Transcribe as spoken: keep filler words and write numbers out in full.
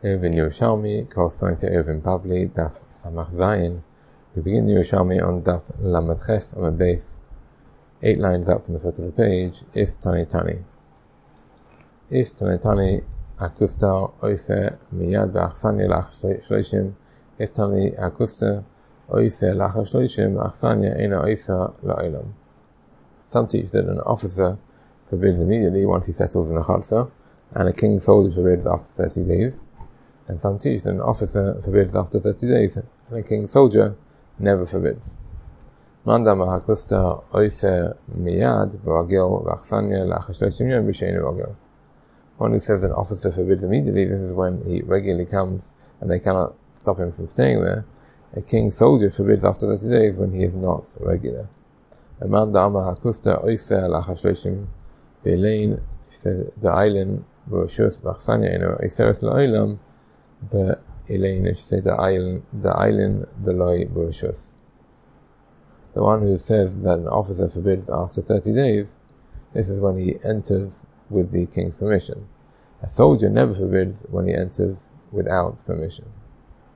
Eruvin Yerushalmi, corresponding to Eruvin Bavli, Daf Samach Zayin. We begin the Yerushalmi on Daf Lamed Ches on the base, eight lines up from the foot of the page. Is Tani Tani. Is Tani Tani Akusta Oise Miyad V'Achsanya Lach Shloishim. Is Tani Akusta Oise Lach Shloishim Achsanya Eina Oisa La'olam. Some teach that an officer forbids immediately once he settles in a chalsa, and a king's soldier forbids after thirty days. And some teach that an officer forbids after thirty days, and a king's soldier never forbids. Mandama hakusta oiser miyad v'ragil v'achsanya la'chashloshim yom b'sheinu ragil. One who says an officer forbids immediately, this is when he regularly comes and they cannot stop him from staying there. A king's soldier forbids after thirty days when he is not regular. And mandama hakusta oiser la'chashloshim v'elein, he says the island v'roshus v'achsanya eino oiseres la'olam. But Elaine, if you say the island, the island, the loy burshus. The one who says that an officer forbids after thirty days, this is when he enters with the king's permission. A soldier never forbids when he enters without permission.